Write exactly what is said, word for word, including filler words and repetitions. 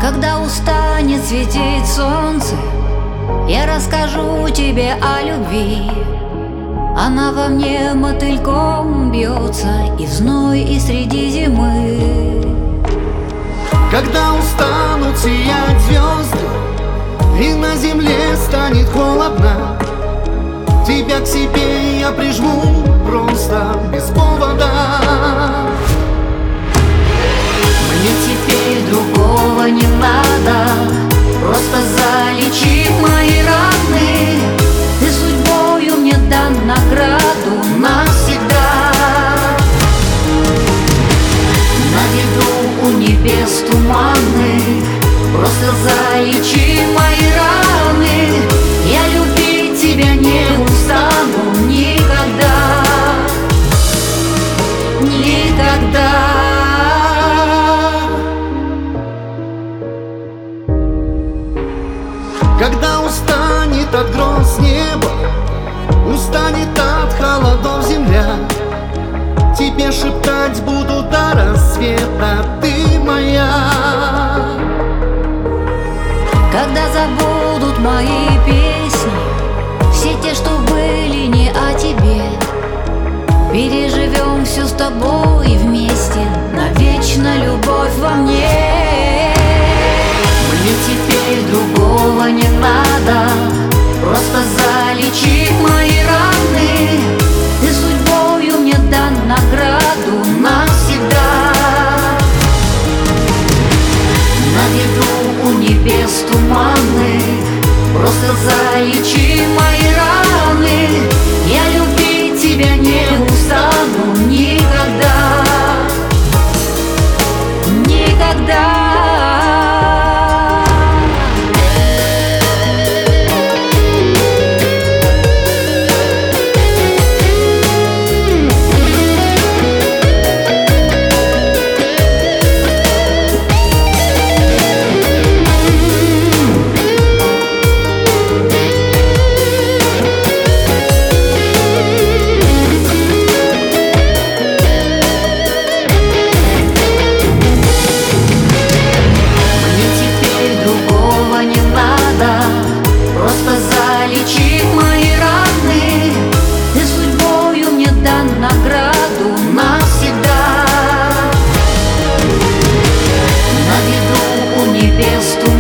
Когда устанет светить солнце, я расскажу тебе о любви. Она во мне мотыльком бьется и в зной, и среди зимы. Когда устанут сиять звезды и на земле станет холодно, тебя к себе я прижму просто без повода. Мне теперь другого не надо, просто залечи мои раны. Ты судьбою мне дан награду навсегда. На виду у небес туманы, просто залечи мои раны. Я любить тебя не устану никогда, никогда. Когда устанет от гроз небо, устанет от холодов земля, тебе шептать буду до рассвета: ты моя. Когда забудут мои песни, все те, что были не о тебе, переживем все с тобой вместе, навечно любовь во мне. Мне теперь другого не надо, просто залечи мои раны. Ты судьбою мне дан награду навсегда. На виду у небес туманы, просто залечи мои раны. Я любить тебя не устану никогда, никогда. Просто залечи мои раны. Ты судьбою мне дан награду навсегда. На виду у небес туманы,